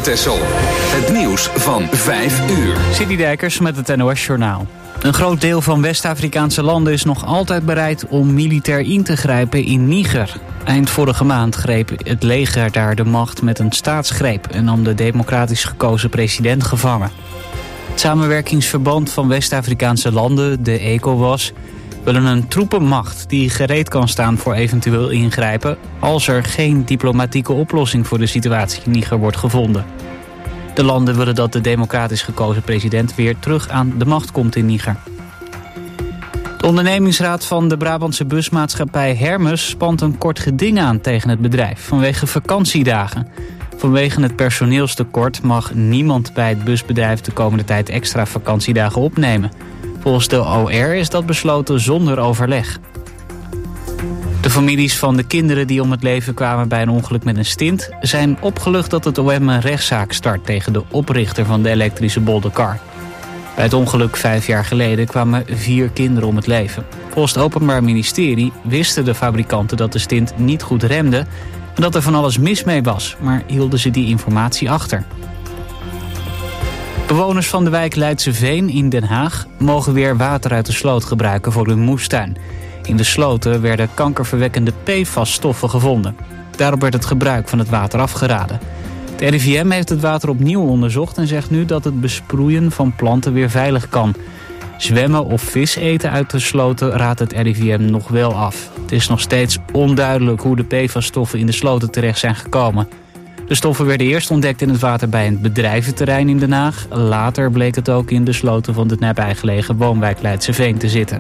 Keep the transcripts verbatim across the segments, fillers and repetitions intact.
Texel. Het nieuws van vijf uur. City Dijkers met het N O S-journaal. Een groot deel van West-Afrikaanse landen is nog altijd bereid om militair in te grijpen in Niger. Eind vorige maand greep het leger daar de macht met een staatsgreep en nam de democratisch gekozen president gevangen. Het samenwerkingsverband van West-Afrikaanse landen, de ECOWAS, willen een troepenmacht die gereed kan staan voor eventueel ingrijpen als er geen diplomatieke oplossing voor de situatie in Niger wordt gevonden. De landen willen dat de democratisch gekozen president weer terug aan de macht komt in Niger. De ondernemingsraad van de Brabantse busmaatschappij Hermes spant een kort geding aan tegen het bedrijf vanwege vakantiedagen. Vanwege het personeelstekort mag niemand bij het busbedrijf de komende tijd extra vakantiedagen opnemen. Volgens de O R is dat besloten zonder overleg. De families van de kinderen die om het leven kwamen bij een ongeluk met een stint zijn opgelucht dat het O M een rechtszaak start tegen de oprichter van de elektrische bolderkar. Bij het ongeluk vijf jaar geleden kwamen vier kinderen om het leven. Volgens het Openbaar Ministerie wisten de fabrikanten dat de stint niet goed remde en dat er van alles mis mee was, maar hielden ze die informatie achter. Bewoners van de wijk Leidse Veen in Den Haag mogen weer water uit de sloot gebruiken voor hun moestuin. In de sloten werden kankerverwekkende P F A S-stoffen gevonden. Daarop werd het gebruik van het water afgeraden. De R I V M heeft het water opnieuw onderzocht en zegt nu dat het besproeien van planten weer veilig kan. Zwemmen of vis eten uit de sloten raadt het R I V M nog wel af. Het is nog steeds onduidelijk hoe de P F A S-stoffen in de sloten terecht zijn gekomen. De stoffen werden eerst ontdekt in het water bij een bedrijventerrein in Den Haag. Later bleek het ook in de sloten van de nabijgelegen woonwijk Leidse Veen te zitten.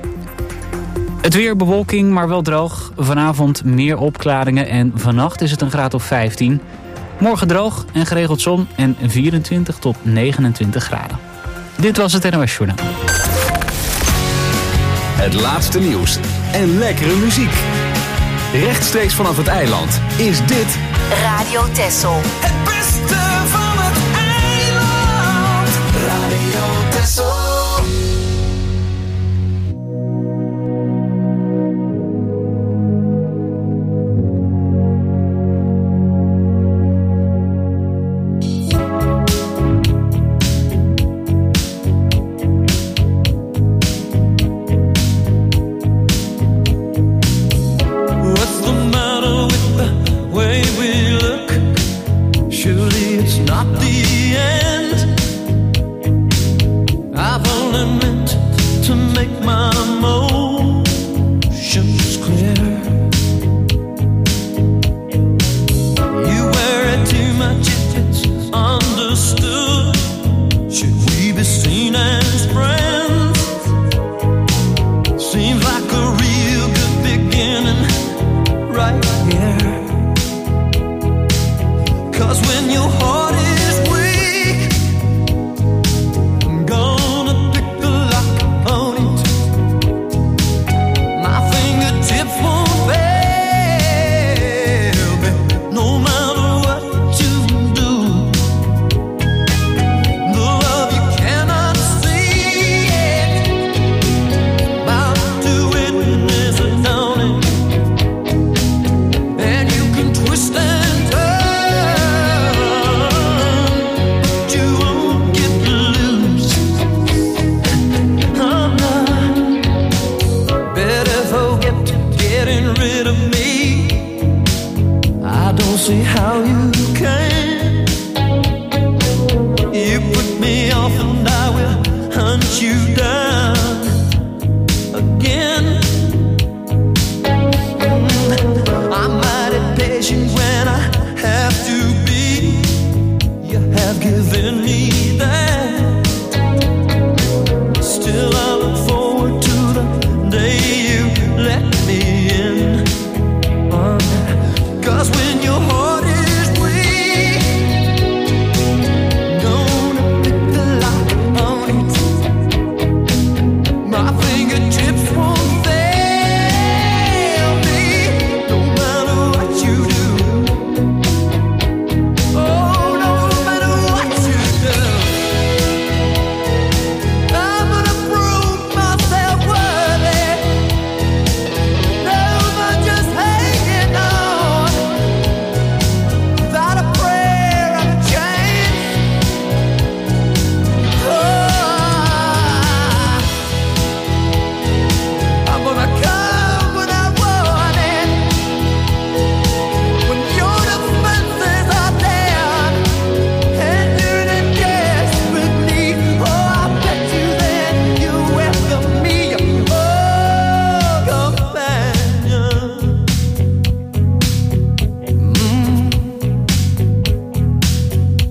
Het weer bewolking, maar wel droog. Vanavond meer opklaringen en vannacht is het een graad of vijftien. Morgen droog en geregeld zon en vierentwintig tot negenentwintig graden. Dit was het N O S-journaal. Het laatste nieuws en lekkere muziek. Rechtstreeks vanaf het eiland is dit Radio Texel. Het beste van het eiland. Radio Texel.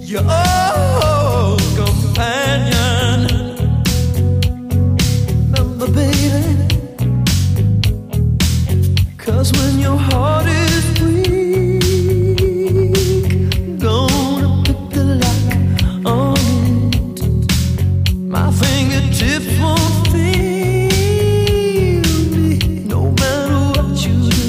your old companion. Remember, baby, 'cause when your heart is weak, gonna pick the lock on it. My fingertips won't feel me, no matter what you do.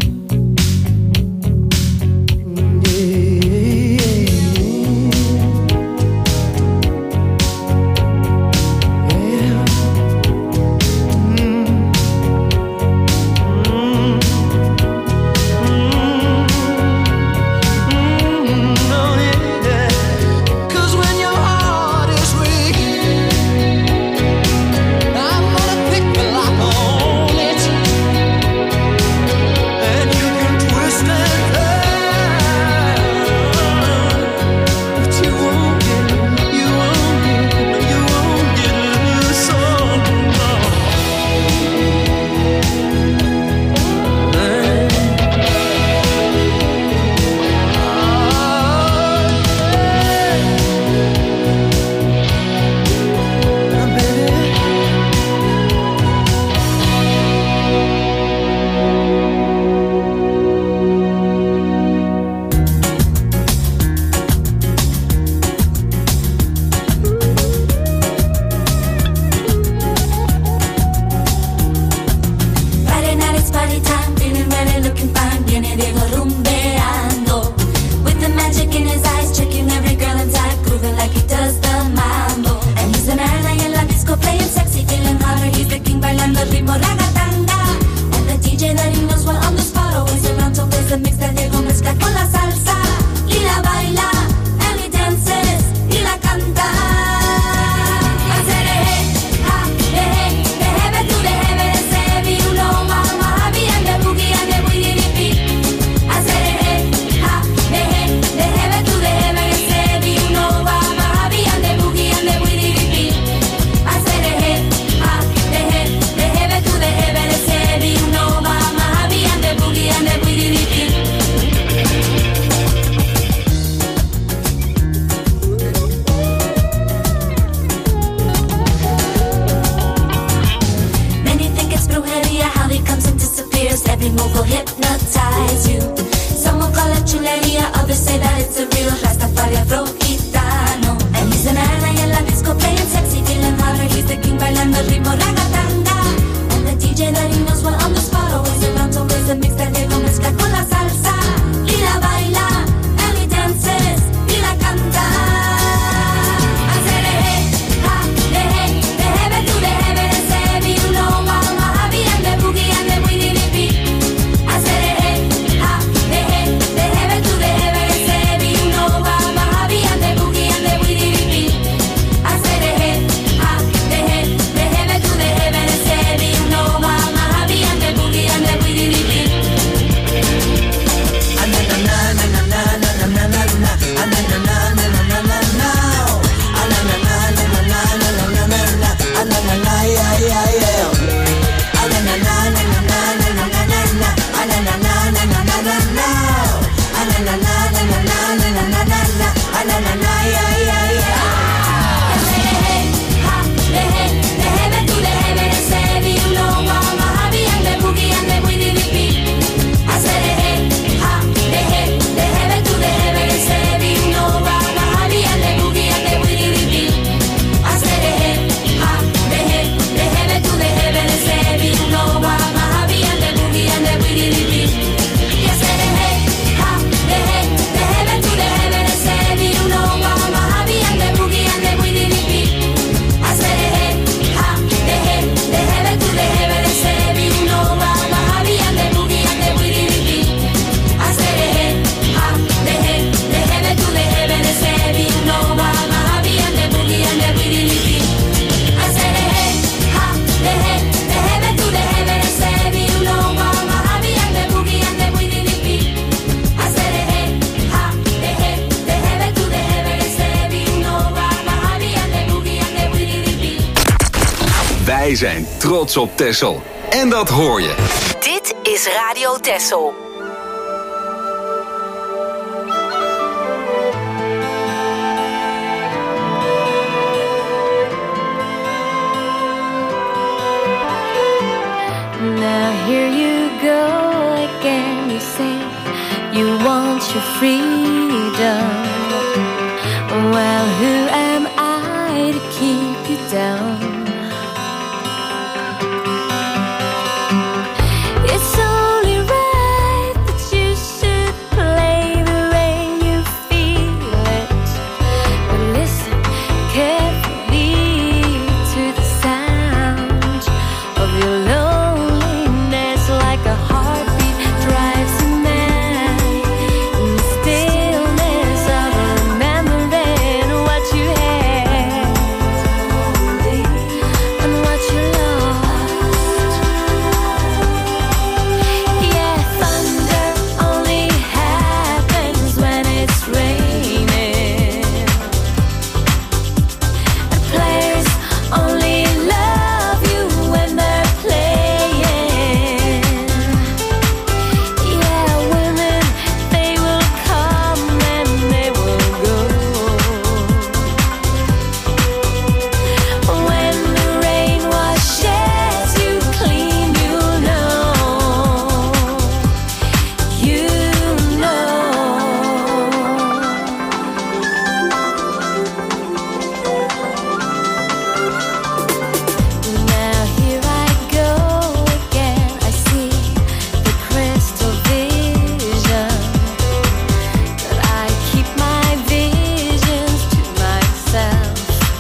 Wij zijn trots op Texel. En dat hoor je. Dit is Radio Texel. your freedom. Well, who am I to keep you down? It's only right that you should play the way you feel it. But listen carefully to the sound of your loneliness, like a heartbeat drives you mad. In the stillness of remembering what you had and what you lost. Yeah, thunder only happens when it's raining. And players only love you when they're playing. Yeah, women, they will come and they will go. When the rain washes you clean, you know, you know. Now here I go again. I see the crystal vision, but I keep my visions to myself.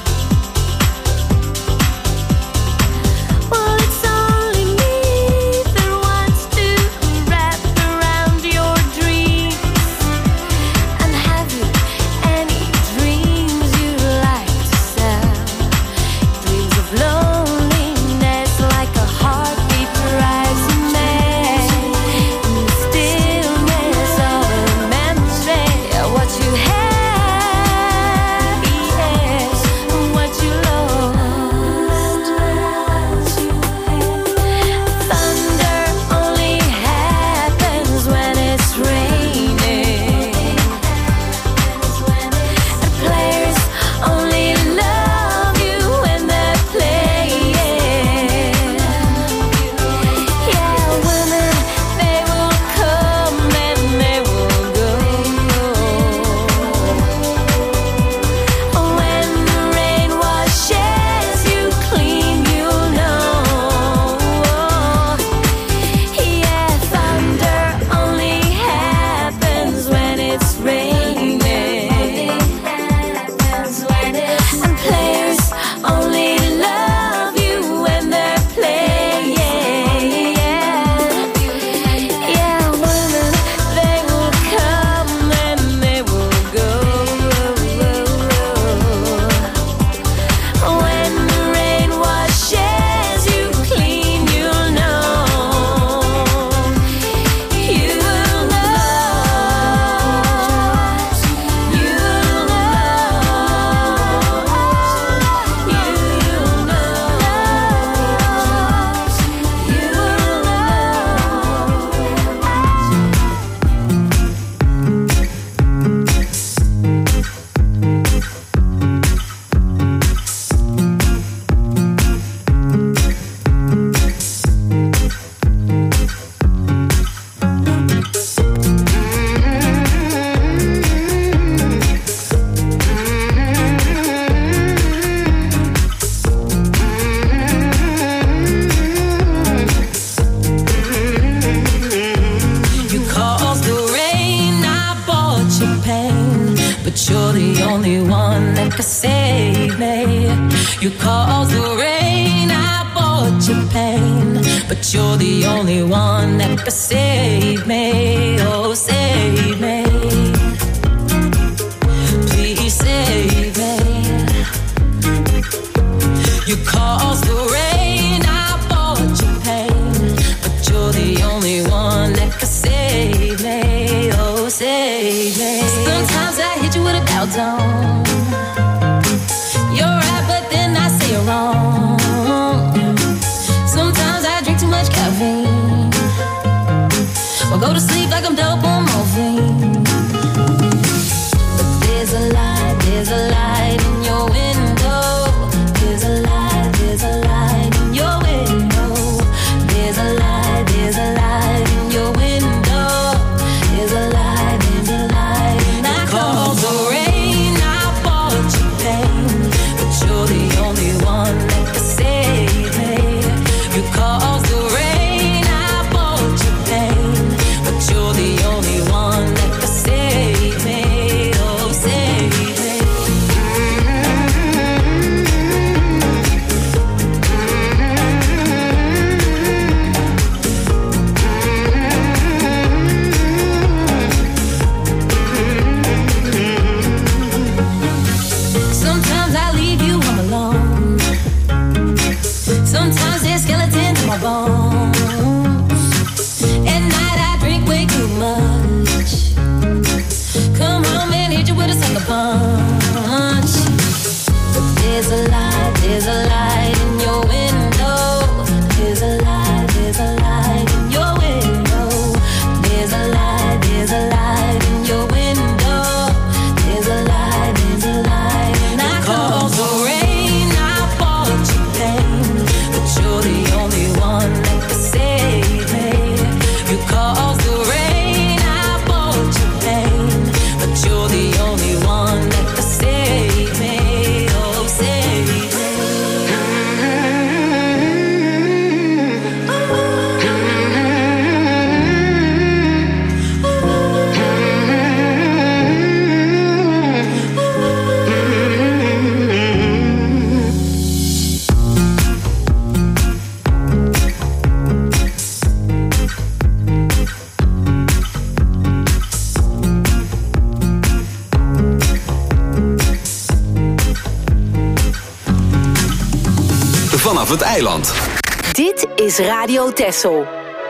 Well, it's only me that wants to wrap around your dreams. And have you any dreams you like to sell? Dreams of loneliness, like a heartbeat drives you mad. In the stillness of remembering what you had, yes, and what you lost. Thunder only happens when it's raining. And players only love you when they're playing. Yeah, women, they will come and they will go. When the rain washes you clean, you know. Yeah, thunder only happens when it's raining. And players only love you when they're playing. Yeah, women, they will come and they will go. When the rain washes you clean, you know, you know, you You caused the rain, I bought you pain, but you're the only one that could save me. You caused the rain, I bought you pain, but you're the only one that could save me. Oh, save me. Please save me. You caused the rain, I bought you pain, but you're the only one that could save me. Oh, save me. Sometimes I hit you with a bell tone. You're right, but then I say you're wrong. Sometimes I drink too much caffeine, or go to sleep like I'm dope on morphine. But there's a light, there's a light in your window. There's a light, there's a light in your window. There's a light, there's a light in your window. There's a light, there's a vanaf het eiland. Dit is Radio Texel.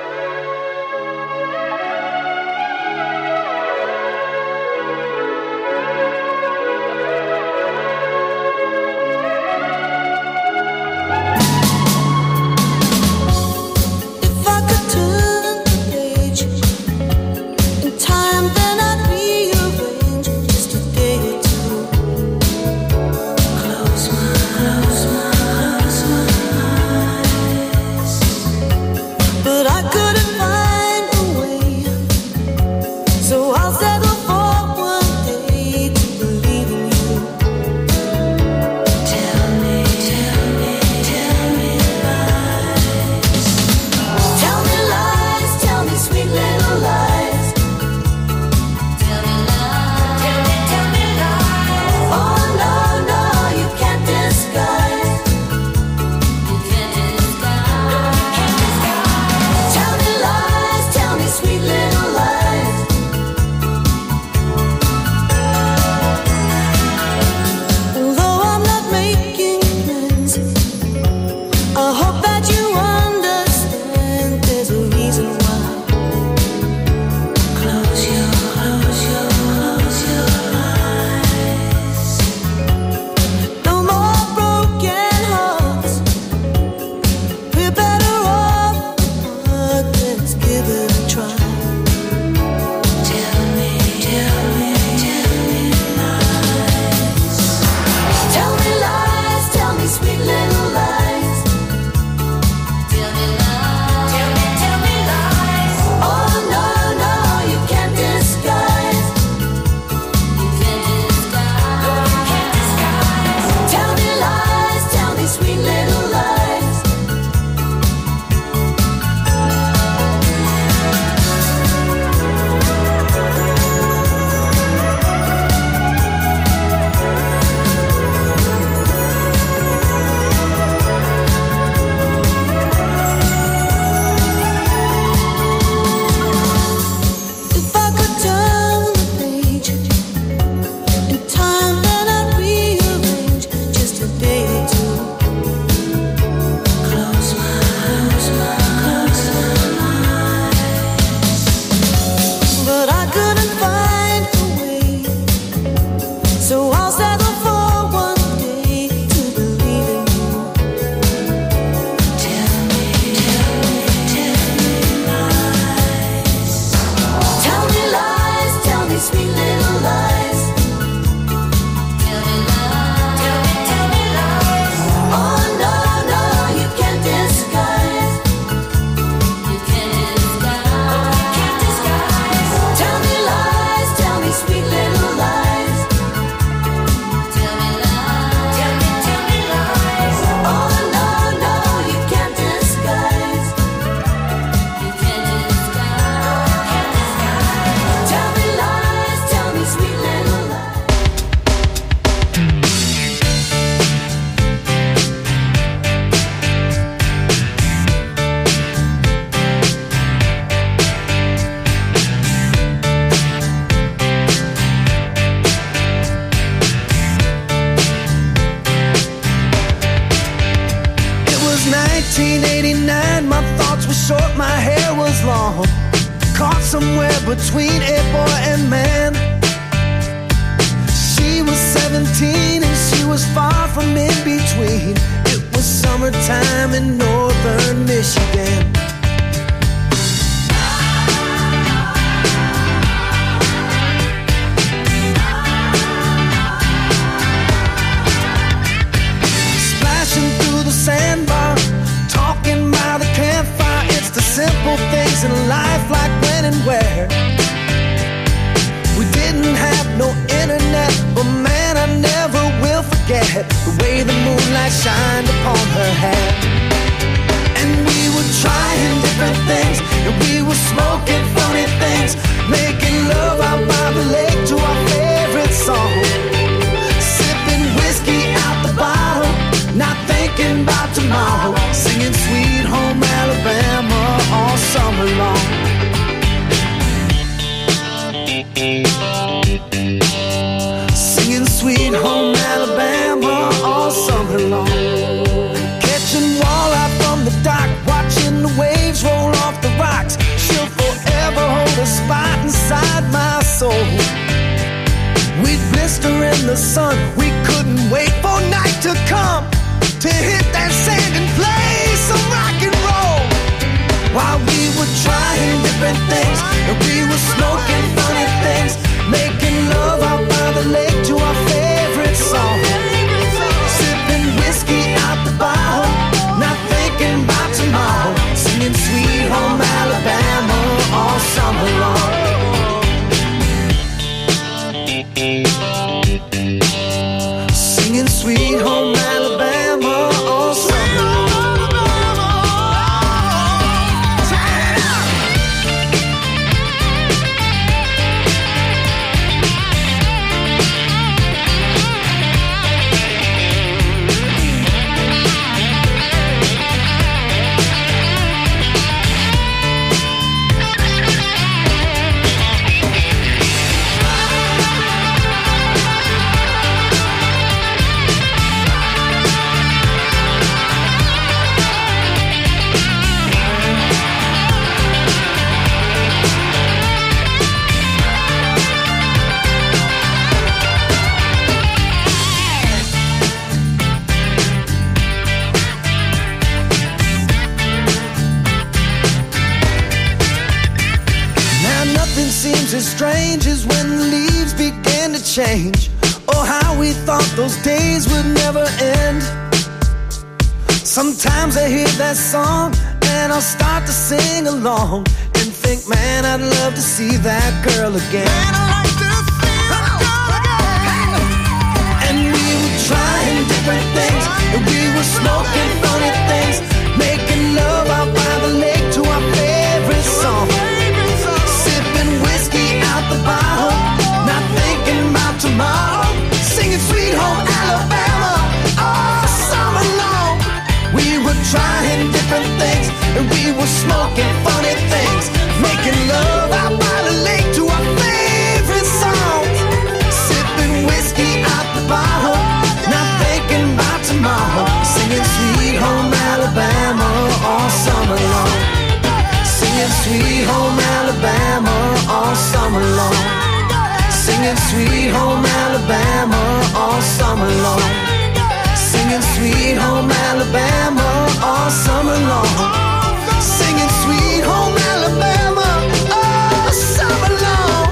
nineteen eighty-nine, my thoughts were short, my hair was long, caught somewhere between a boy and man. She was seventeen and she was far from in between. It was summertime in northern Michigan. Splashing through the sandbar, talking by the campfire. It's the simple things in life, like when and where. We didn't have no internet, but man, I never will forget the way the moonlight shined upon her hair. And we were trying different things, and we were smoking funny things, making love out by the lake to our favorite song, sipping whiskey out the bottle, not thinking about tomorrow, singing Sweet Home Alabama all summer long. Singing Sweet Home Alabama all summer long. Catching together in the sun. We couldn't wait for night to come to hit that sand and play some rock and roll. While we were trying different things, and we were smoking funny things, making love out by the lake to our favorite song. Sipping whiskey out the bottle, not thinking about tomorrow. Singing Sweet Home Alabama all summer long. Singing Sweet Home Alabama all summer long. As strange as when the leaves began to change. Oh, how we thought those days would never end. Sometimes I hear that song and I'll start to sing along and think, man, I'd love to see that girl again. Man, I'd like to see that girl again. And we were trying different things, and we were smoking funny things, making love out by the lake to our favorite song. The bottle, not thinking about tomorrow, singing Sweet Home Alabama all summer long. We were trying different things, and we were smoking funny things, making love out by the lake to our favorite song. Sipping whiskey out the bottle, not thinking about tomorrow, singing Sweet Home Alabama all summer long. Singing Sweet Home Alabama all summer long. Singing Sweet Home Alabama all summer long. Singing Sweet Home Alabama all summer long. Singing Sweet Home Alabama all summer long.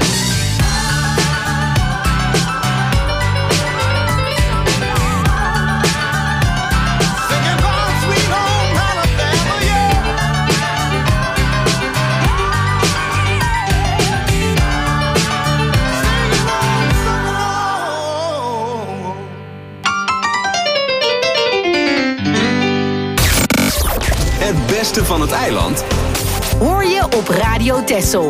Singing about Sweet Home Alabama, yeah. Het beste van het eiland hoor je op Radio Texel.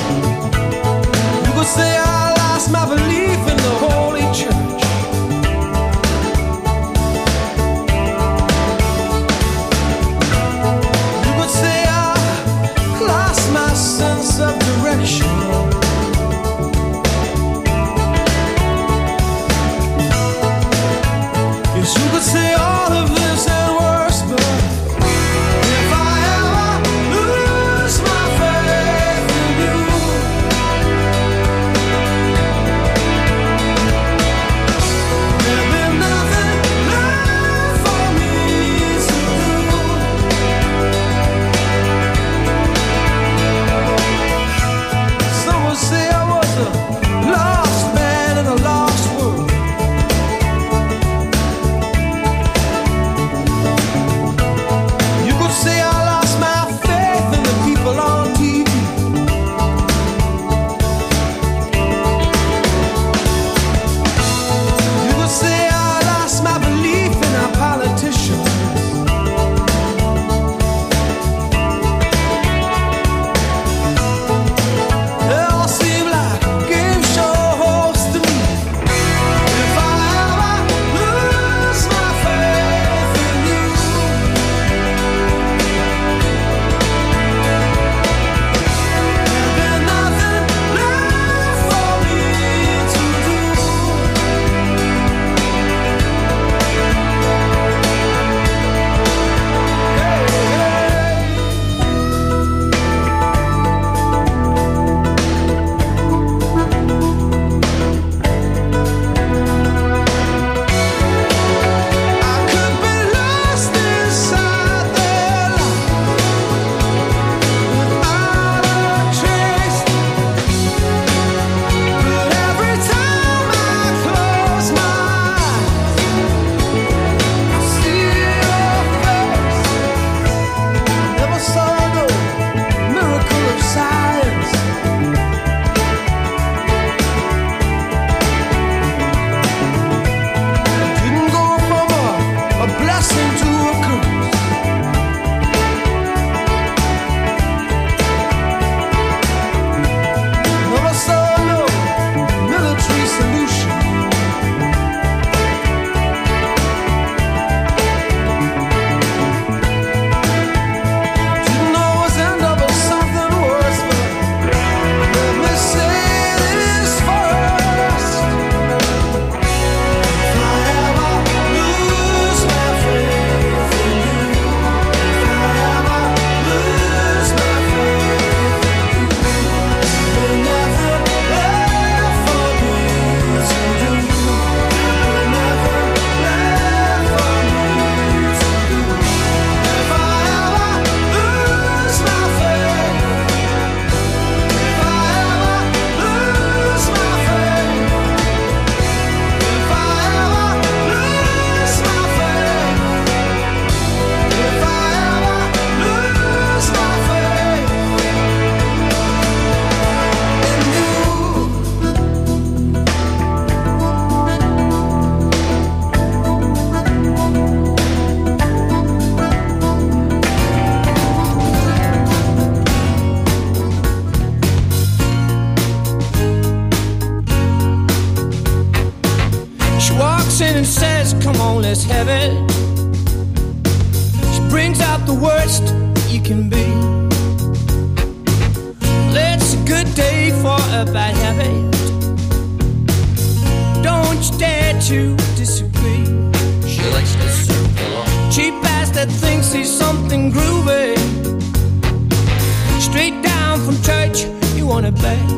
Say I lost my belief in the Holy Church. is heavy. She brings out the worst that you can be. Well, it's a good day for a bad habit. Don't you dare to disagree. She likes to circle on. Cheap ass that thinks he's something groovy. Straight down from church, you wanna bet.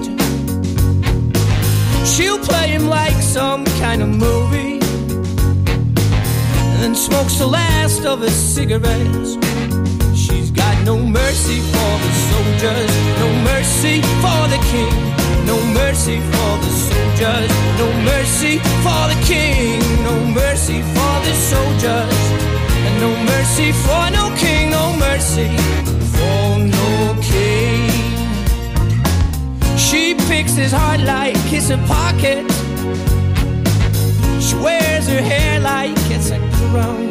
She'll play him like some kind of movie, and then smokes the last of his cigarettes. She's got no mercy for the soldiers, no mercy for the king, no mercy for the soldiers, no mercy for the king, no mercy for the soldiers, and no mercy for no king, no mercy for no king. She picks his heart like it's a pocket. She wears her hair like it's a crown.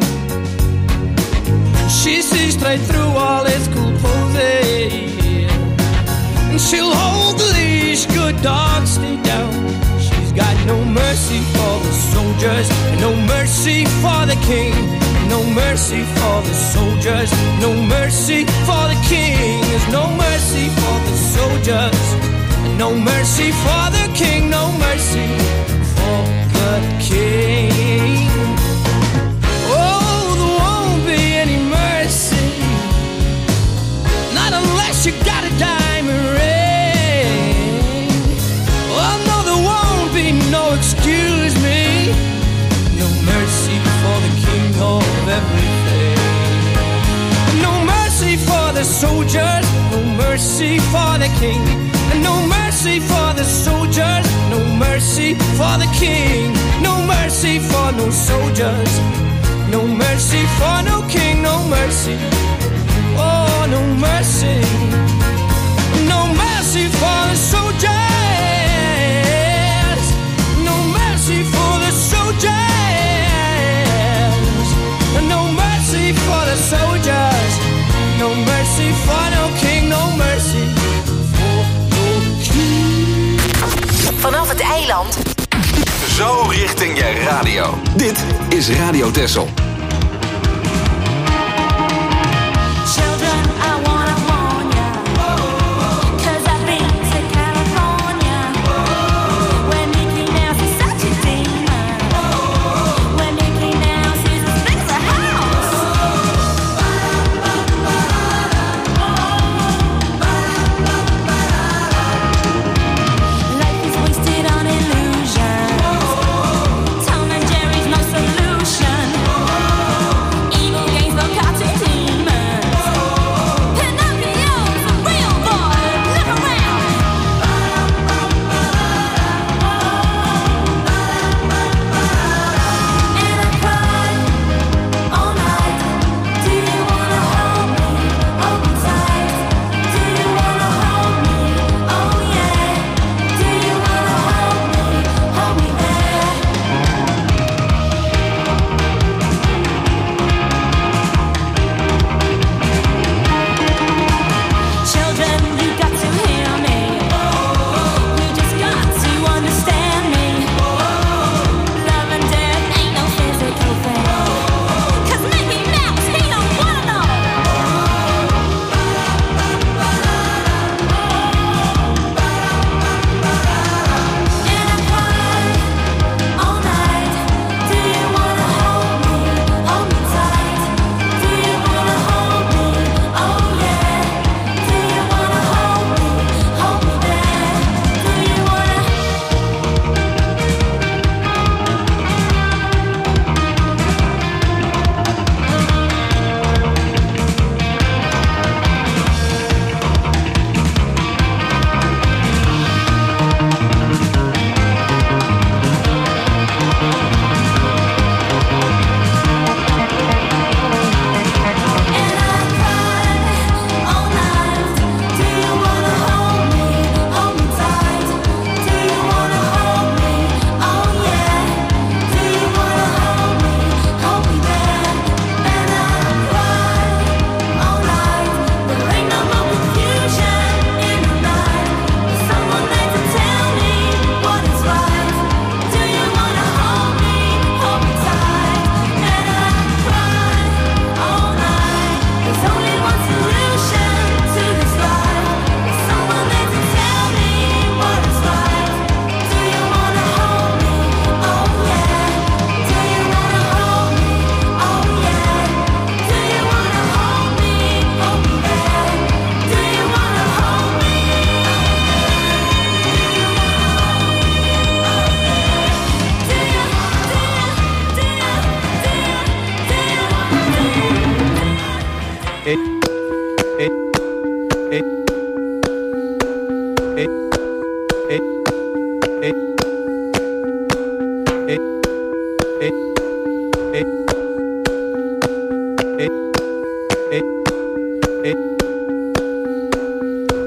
She sees straight through all his cool poses, and she'll hold the leash, good dog, stay down. She's got no mercy for the soldiers, no mercy for the king, no mercy for the soldiers, no mercy for the king. There's no mercy for the soldiers, no mercy for the king, no mercy for the king. Oh, there won't be any mercy, not unless you got a diamond ring. Oh no, there won't be no excuse me, no mercy for the king of everything. No mercy for the soldiers, no mercy for the king, and no mercy for the soldiers, no mercy for the king, no mercy for no soldiers, no mercy for no king, no mercy, oh no mercy, no mercy for the soldiers, no mercy for the soldiers, no mercy for the soldiers, no mercy for no king, no mercy. Vanaf het eiland. Zo richting je radio. Dit is Radio Texel. Children, I wanna warn ya, 'cause I've been to California, where Mickey Mouse is such a demon, where Mickey Mouse is as big as a house. Life is wasted on illusions. Tom and Jerry's no solution.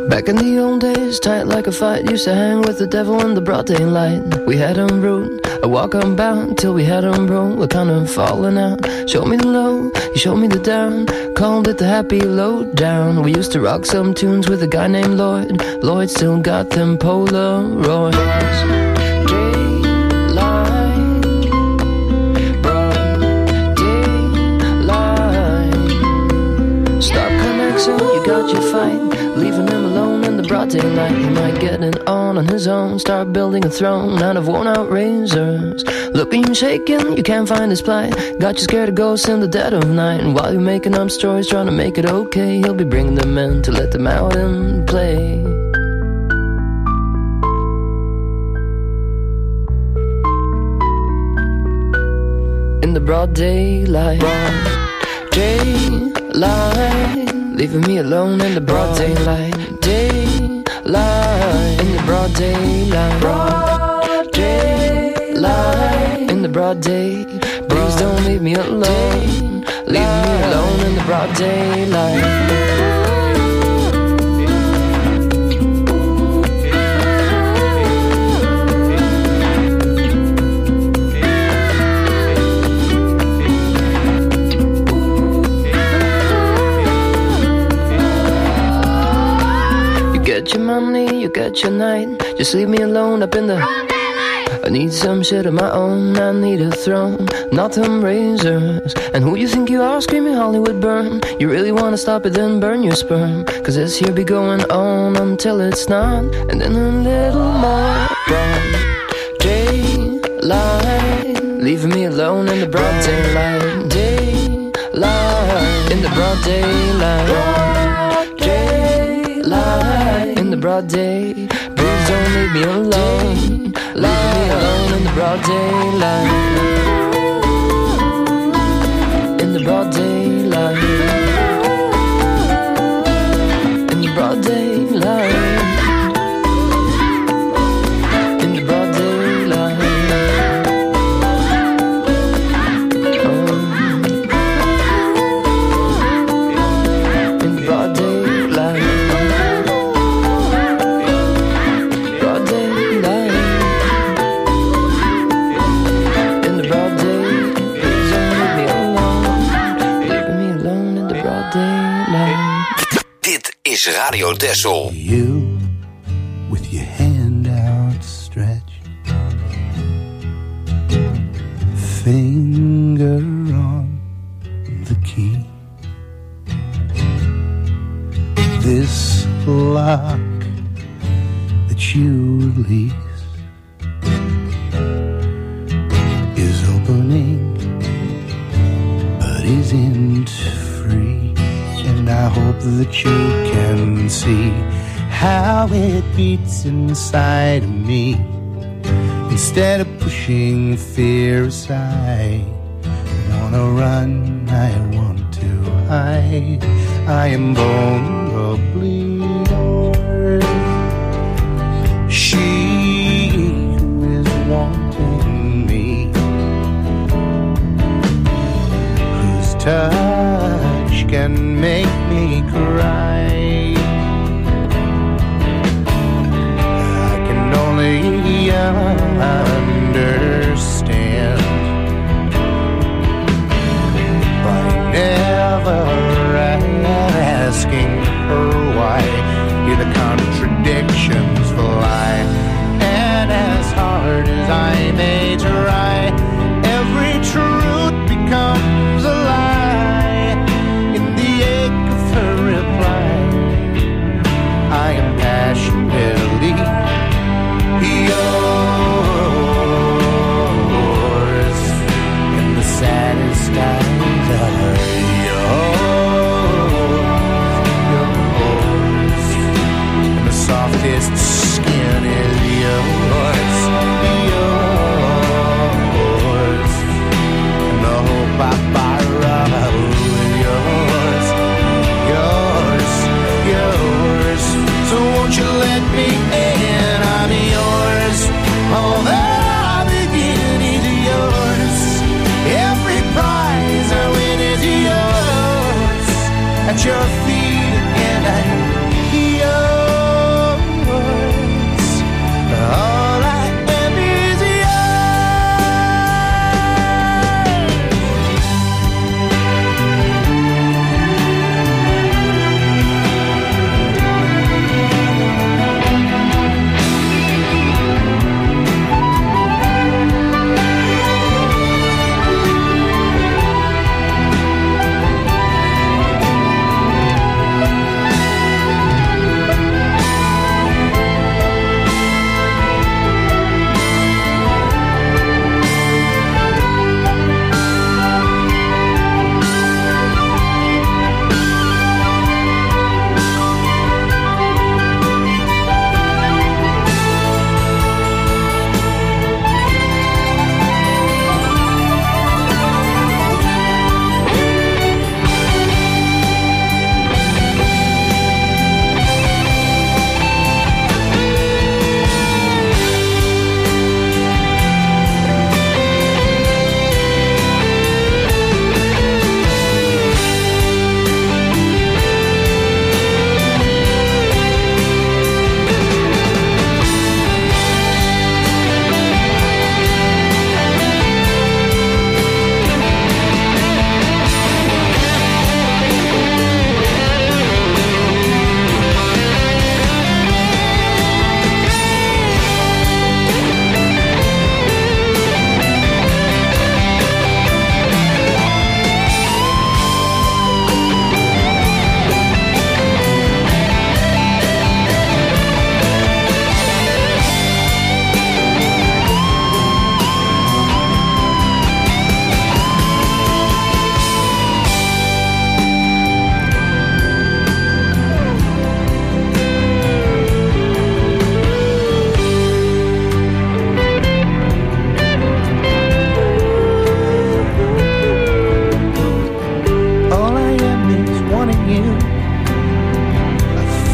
Back in the old days, tight like a fight, used to hang with the devil in the broad daylight. We had him rude, a walk unbound, till we had him broke, we're kind of falling out. Showed me the low, he showed me the down, called it the happy low down. We used to rock some tunes with a guy named Lloyd. Lloyd still got them Polaroids. You got your fight, leaving him alone in the broad daylight. He might get it on on his own, start building a throne out of worn out razors. Looking shaking, you can't find his plight. Got you scared of ghosts in the dead of night. And while you're making up stories, trying to make it okay, he'll be bringing them in to let them out and play. In the broad daylight, broad daylight, leaving me alone in the broad daylight. Daylight, in the broad daylight. Broad daylight, in the broad day. Please don't leave me alone. Leave me alone in the broad daylight. Get your money, you get your night. Just leave me alone up in the I need some shit of my own. I need a throne, not them razors. And who you think you are, screaming Hollywood burn? You really wanna stop it, then burn your sperm. Cause this here be going on until it's not. And then a little more broad daylight, leaving me alone in the broad daylight. Daylight, in the broad daylight. Daylight, in the broad day. Please don't leave me alone. Leave me alone in the broad daylight. In the broad daylight. In the broad daylight. In the broad daylight. Oh. In the broad daylight. Broad daylight. In the broad day. Please don't leave me alone. Leave me alone in the broad daylight. Dit is Radio Dessel. You, with your hand outstretched, finger on the key. This lock that you release is opening, but isn't free. And I hope that you can see how it beats inside of me. Instead of pushing fear aside, I wanna run, I want to hide. I am vulnerably yours. She who is wanting me, whose touch can make me cry. I can only understand by never asking her why. Hear the contradictions fly, and as hard as I may try, every truth becomes a lie. In the ache of her reply, I am passionately yours, and the saddest eyes are yours, and the softest skin is yours, yours, and the hope I borrow is yours, yours, yours. So won't you let me in? I'm yours. All that I begin is yours. Every prize I win is yours. At your feet again, I'm yours.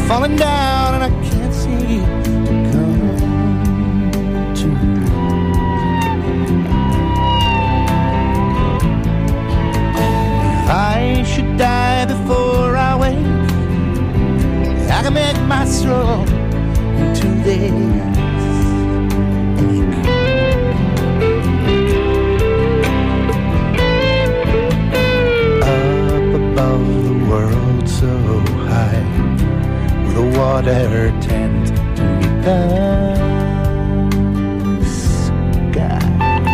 falling down and I can't see to come to. If I should die before I wake, I can make my soul into this. World so high, with a water tent to meet the sky.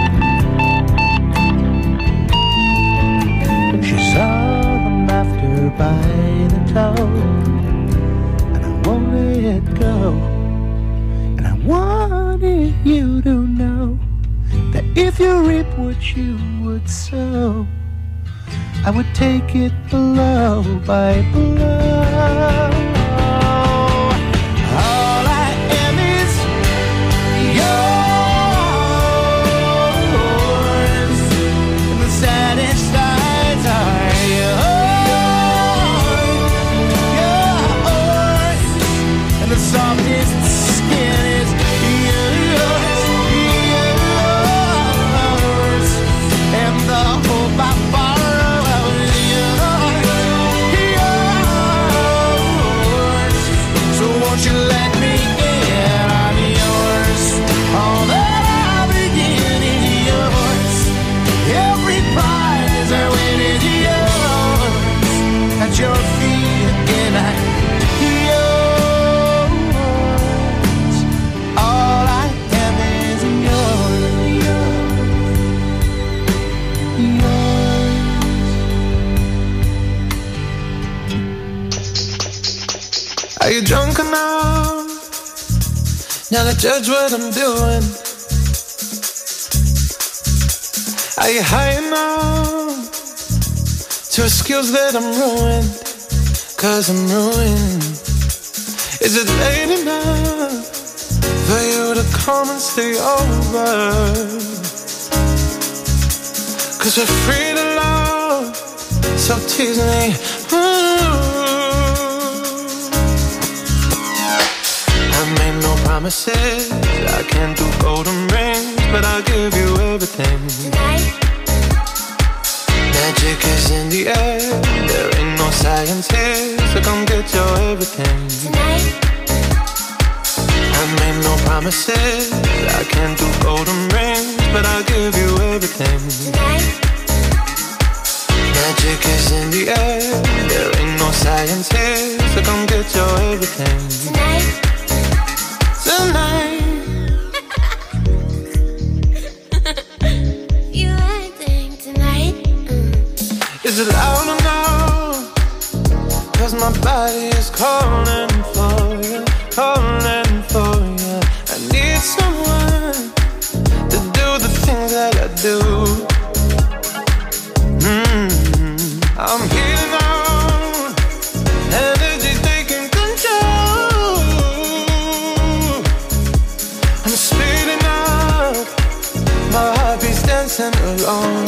She saw the laughter by the toe, and I won't let go. And I wanted you to know that if you reap what you would sow, I would take it blow by blow. All I am is yours, and the saddest eyes are yours, yours, and the softest skin is yours, yours, and the hope I follow. Won't you let me in? I'm yours. All that I begin is yours. Every prize I win is yours. At your feet again, I'm yours. All I am is yours, yours. Are you drunk enough now to judge what I'm doing? Are you high enough to excuse that I'm ruined? Cause I'm ruined. Is it late enough for you to come and stay over? Cause we're free to love, so tease me. Ooh. I made no promises, I can't do golden rings, but I'll give you everything. Tonight. Magic is in the air, there ain't no science here, so come get your everything. Tonight. I made no promises, I can't do golden rings, but I'll give you everything. Tonight. Magic is in the air, there ain't no science here, so come get your everything. Tonight. Tonight. You acting tonight? Mm. Is it loud enough? Cause my body is calling for you, calling for you. I need someone to do the things that I do. Mm-hmm. I'm here now. Energy's taking control. I'm speeding up. My heartbeat's dancing alone.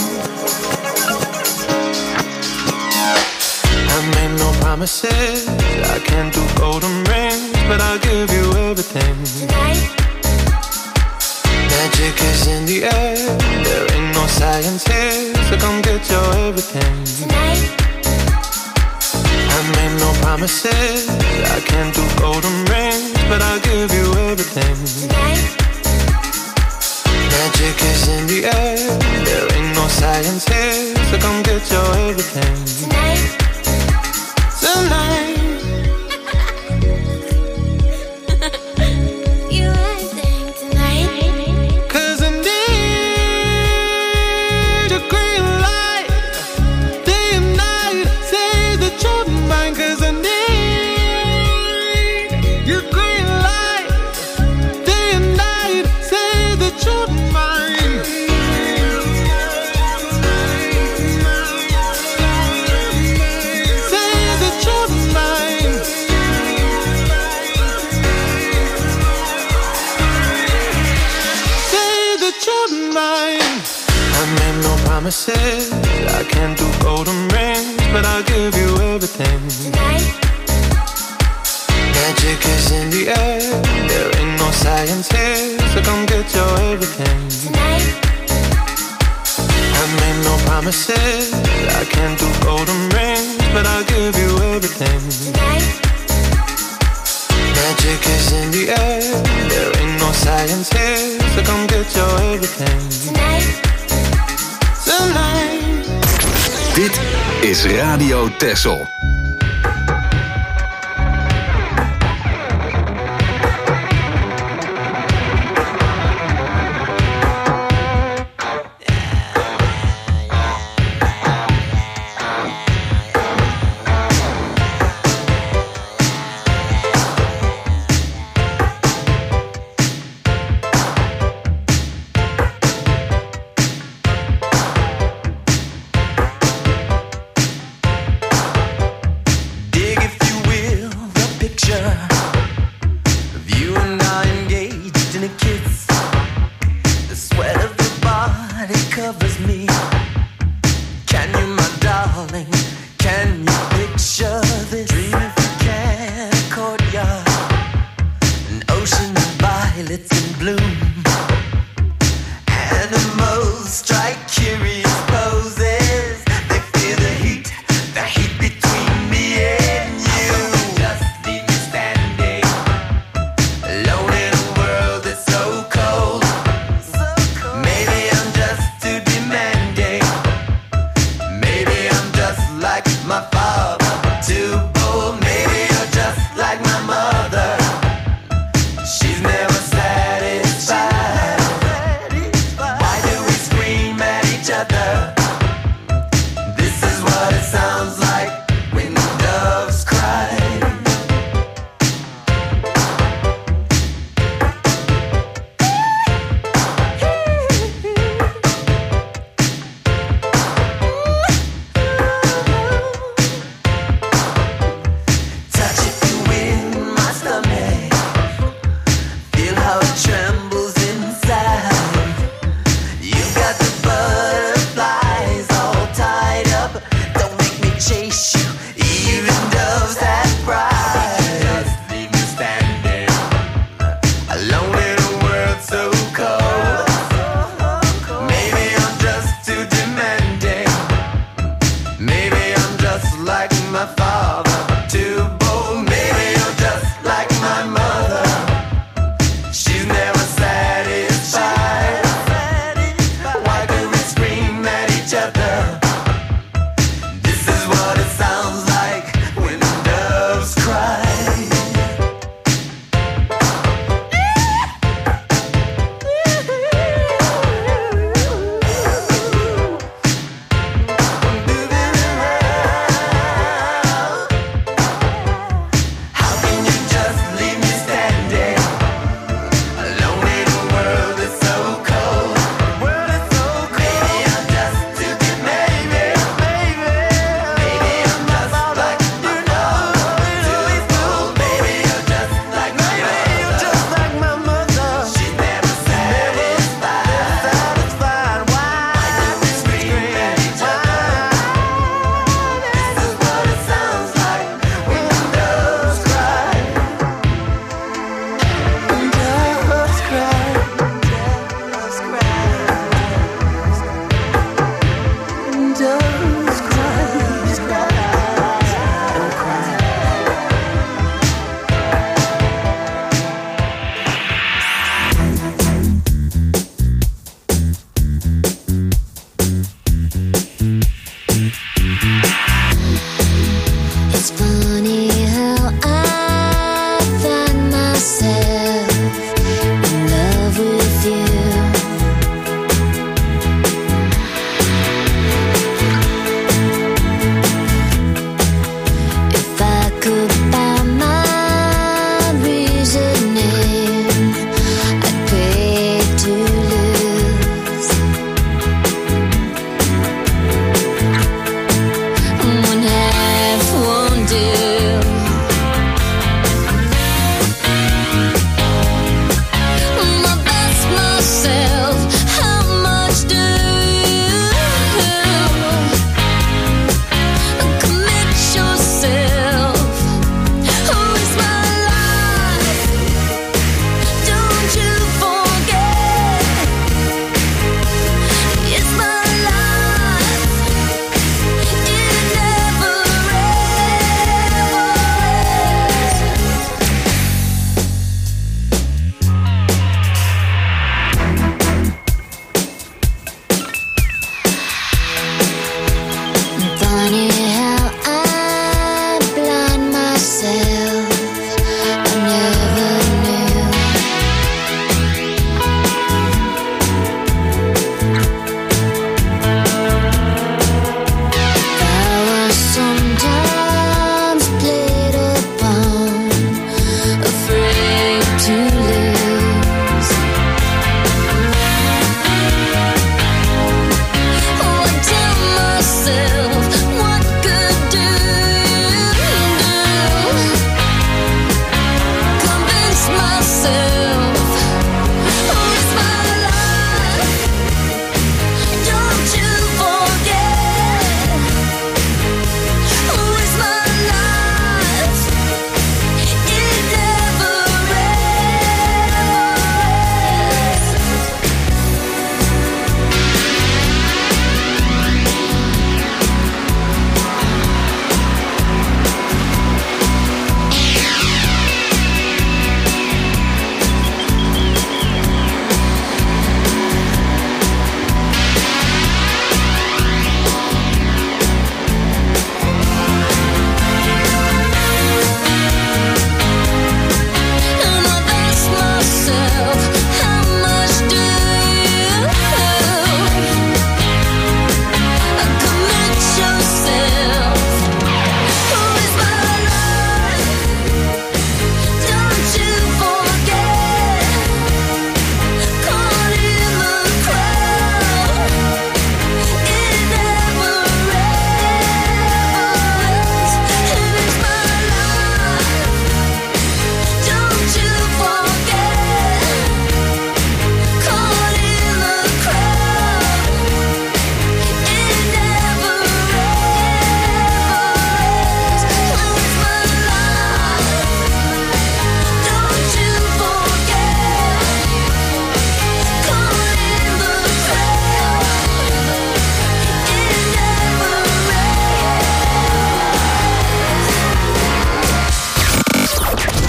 I made no promises, I can't do golden rings, but I'll give you everything. Tonight. Magic is in the air, there ain't no science here, so come get your everything. Tonight. I made no promises, I can't do golden rings, but I'll give you everything. Tonight. Magic is in the air, there ain't no science here, so come get your everything. Tonight. Tonight. You acting tonight? Cause I need a green light, day and night, say that you're mine. Cause I need your green light, day and night, say that you're mine. Say that you're mine. Say that you're mine. I made no promises, I can't do golden rings, but I'll give you everything. Tonight. promises. I can't do golden rings, but I'll give you everything. Tonight, Magic is in the air. There ain't no science here, so come get your everything. tonight, Tonight. Dit is Radio Texel.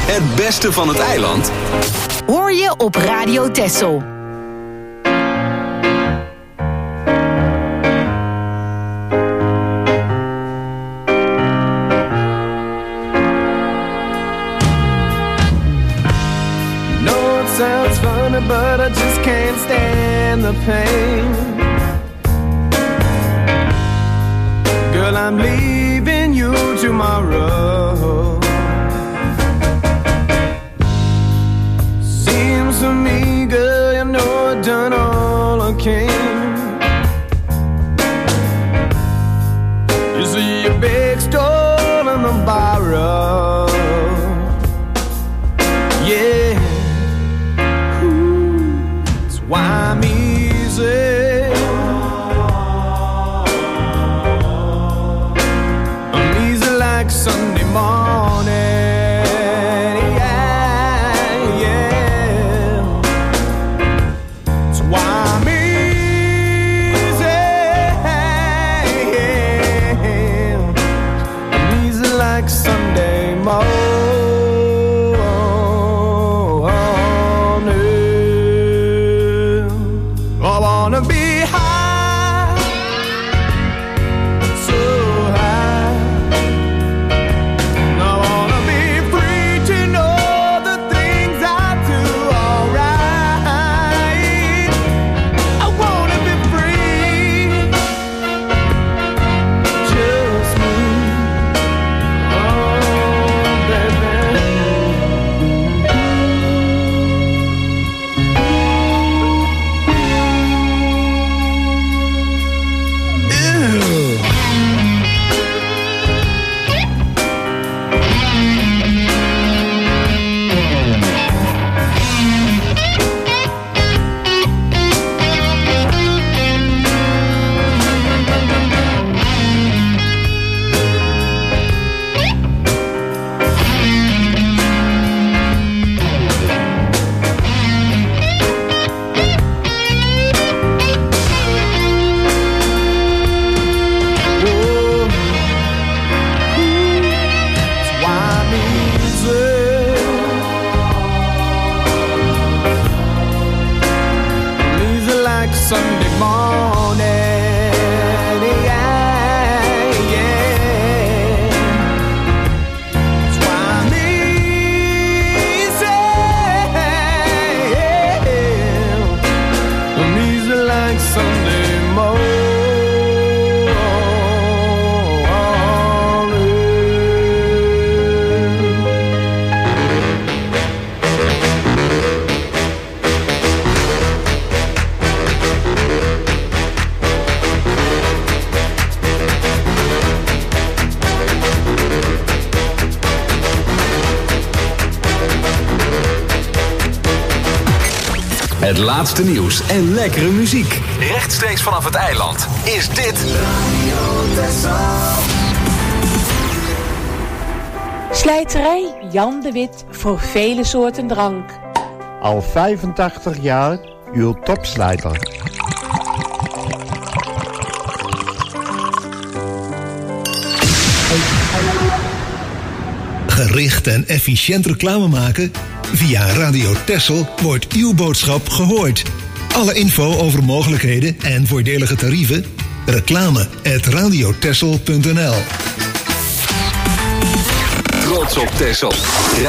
Het beste van het eiland hoor je op Radio Texel. Sounds funny, but I just can't stand the pain. Girl, I'm leaving you tomorrow. Seems to me, girl, you know I've done all I can. You see your big stole and the borrow. Yeah. Why I'm easy, I'm easy like Sunday morning, yeah, yeah. That's why I'm easy, I'm easy like Sunday morning. Het laatste nieuws en lekkere muziek. Rechtstreeks vanaf het eiland is dit Slijterij Jan de Wit voor vele soorten drank. Al vijfentachtig jaar uw topslijter. Gericht en efficiënt reclame maken? Via Radio Texel wordt uw boodschap gehoord. Alle info over mogelijkheden en voordelige tarieven? Reclame at radiotexel punt n l. Trots op Texel.